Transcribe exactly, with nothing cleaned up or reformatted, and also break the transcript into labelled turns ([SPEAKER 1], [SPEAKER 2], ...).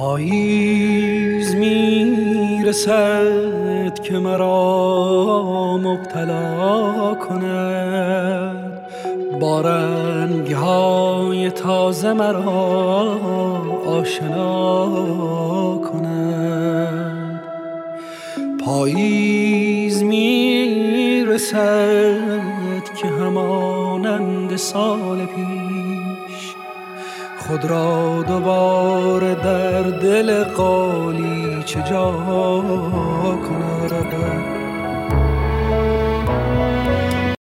[SPEAKER 1] پاییز میرسد که مرا مبتلا کند، با رنگ‌های تازه مرا آشنا کند. پاییز میرسد که همانند سال پیش خود را دوباره در دل قالیچه جا کند.